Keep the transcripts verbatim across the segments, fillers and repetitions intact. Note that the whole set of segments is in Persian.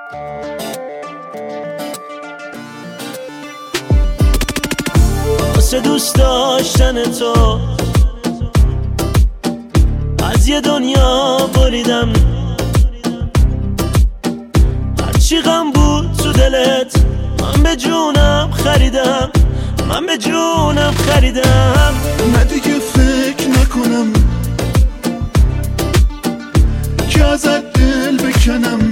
واسه دوست داشتن تو از یه دنیا بریدم، هرچی غم بود تو دلت من به جونم خریدم، من به جونم خریدم. نه دیگه فکر نکنم که ازت دل بکنم،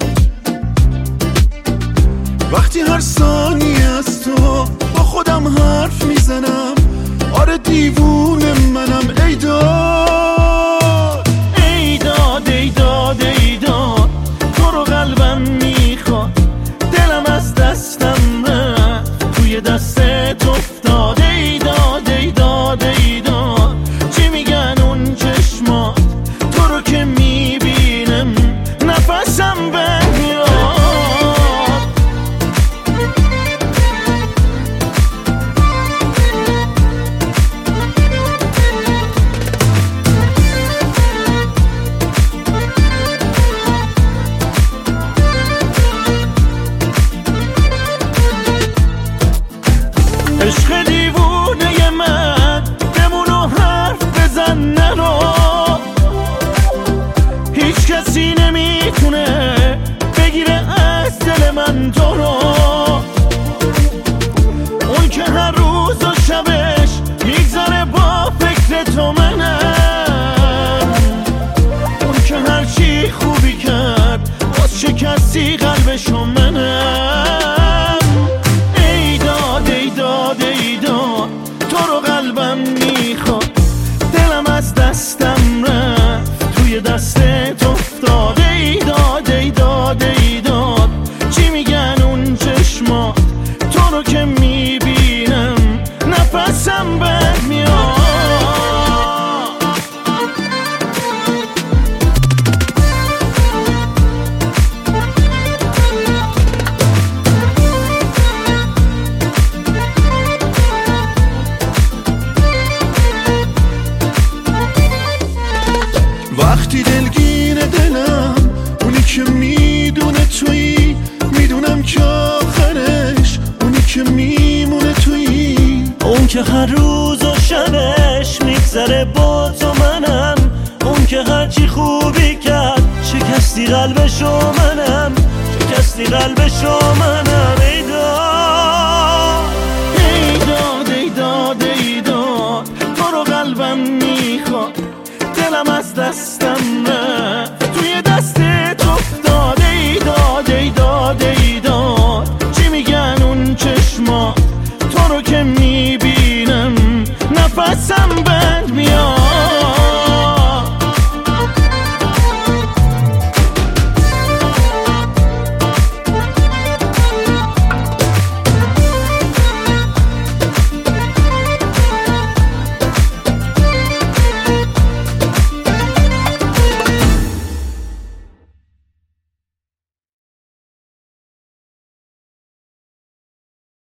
وقتی هر ثانیه از تو با خودم حرف میزنم. آره دیوونه منم. ای داد ای داد ای داد ای داد، تو رو قلبم میخواد، دلم از دستم رفت توی دستت افتاد. ای داد ای داد ای داد، چی میگن اون چشمات، تو رو که میبینم نفسم بمیاد. عشق دیوونه من بمونو حرف بزن نرو، هیچ کسی نمیتونه بگیره از دل من تو رو. اون که هر روز و شبش میگذره با فکر تو منم، اون که هر چی خوبی کرد باز شکستی قلبشو منم. ای داد ای داد ای داد، تو رو قلبم میخواد، دلم از دستم رفت توی دستت افتاد. ای داد ای داد ای داد، چی میگن اون چشمات، تو رو که میبینم نفسم بد میاد. وقتی دلگین دلم اونی که میدونه تویی، میدونم که آخرش اونی که میمونه تویی. اون که هر روز و شبش میگذره با تو منم، اون که هرچی خوبی کرد شکستی قلبشو منم، شکستی قلبشو منم. ای داد ای داد ای داد ای داد، تو رو قلبم میخواد، دلم از دست